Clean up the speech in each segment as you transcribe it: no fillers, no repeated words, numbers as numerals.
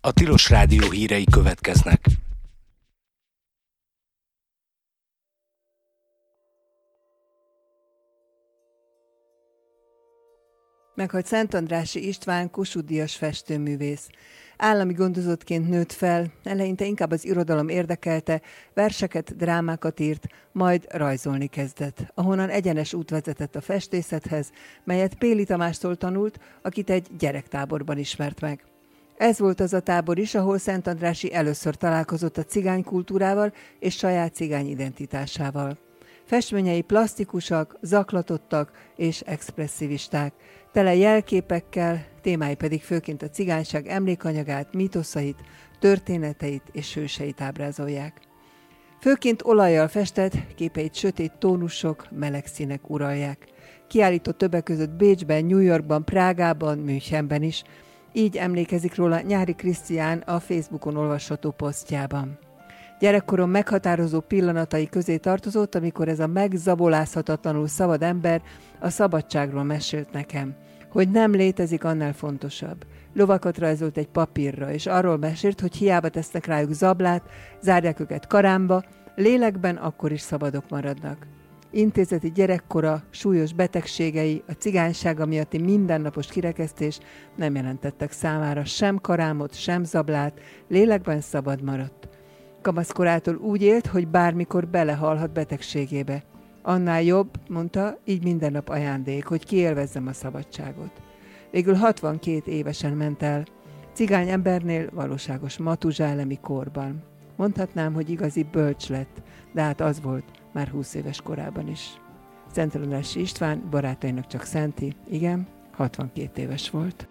A Tilos Rádió hírei következnek. Meghalt Szentandrássy István, Kossuth-díjas festőművész. Állami gondozottként nőtt fel, eleinte inkább az irodalom érdekelte, verseket, drámákat írt, majd rajzolni kezdett, ahonnan egyenes út vezetett a festészethez, melyet Péli Tamástól tanult, akit egy gyerektáborban ismert meg. Ez volt az a tábor is, ahol Szentandrássy először találkozott a cigány kultúrával és saját cigány identitásával. Festményei plastikusak, zaklatottak és expresszivisták, tele jelképekkel, témái pedig főként a cigányság emlékanyagát, mítoszait, történeteit és hőseit ábrázolják. Főként olajjal festett, képeit sötét tónusok, meleg színek uralják. Kiállított többek között Bécsben, New Yorkban, Prágában, Münchenben is. Így emlékezik róla Nyári Krisztián a Facebookon olvasható posztjában. Gyerekkorom meghatározó pillanatai közé tartozott, amikor ez a megzabolázhatatlanul szabad ember a szabadságról mesélt nekem, hogy nem létezik annál fontosabb. Lovakat rajzolt egy papírra, és arról mesélt, hogy hiába tesznek rájuk zablát, zárják őket karámba, lélekben akkor is szabadok maradnak. Intézeti gyerekkora, súlyos betegségei, a cigánysága miatti mindennapos kirekesztés nem jelentettek számára sem karámot, sem zablát, lélekben szabad maradt. Kamaszkorától úgy élt, hogy bármikor belehalhat betegségébe. Annál jobb, mondta, így minden nap ajándék, hogy kiélvezzem a szabadságot. Végül 62 évesen ment el, cigány embernél valóságos matuzsálemi korban. Mondhatnám, hogy igazi bölcs lett, de hát az volt már 20 éves korában is. Szentandrássy István barátainak csak szenti, igen, 62 éves volt.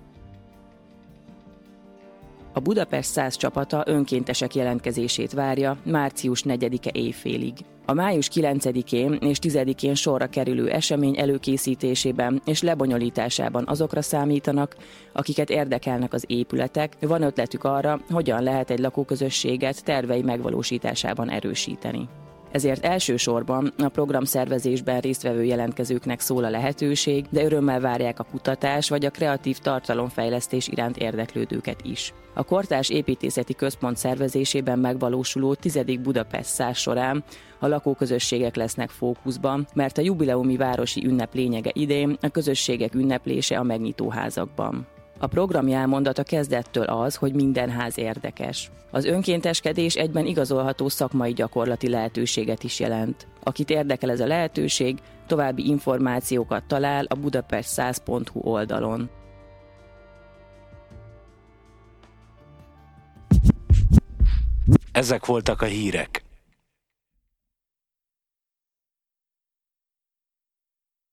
A Budapest 100 csapata önkéntesek jelentkezését várja március 4-e éjfélig. A május 9-én és 10-én sorra kerülő esemény előkészítésében és lebonyolításában azokra számítanak, akiket érdekelnek az épületek, van ötletük arra, hogyan lehet egy lakóközösséget tervei megvalósításában erősíteni. Ezért elsősorban a programszervezésben résztvevő jelentkezőknek szól a lehetőség, de örömmel várják a kutatás vagy a kreatív tartalomfejlesztés iránt érdeklődőket is. A Kortárs Építészeti Központ szervezésében megvalósuló 10. Budapest 100 során a lakóközösségek lesznek fókuszban, mert a jubileumi városi ünnep lényege idén a közösségek ünneplése a megnyitóházakban. A program elmondata kezdettől az, hogy minden ház érdekes. Az önkénteskedés egyben igazolható szakmai gyakorlati lehetőséget is jelent. Akit érdekel ez a lehetőség, további információkat talál a budapest100.hu oldalon. Ezek voltak a hírek.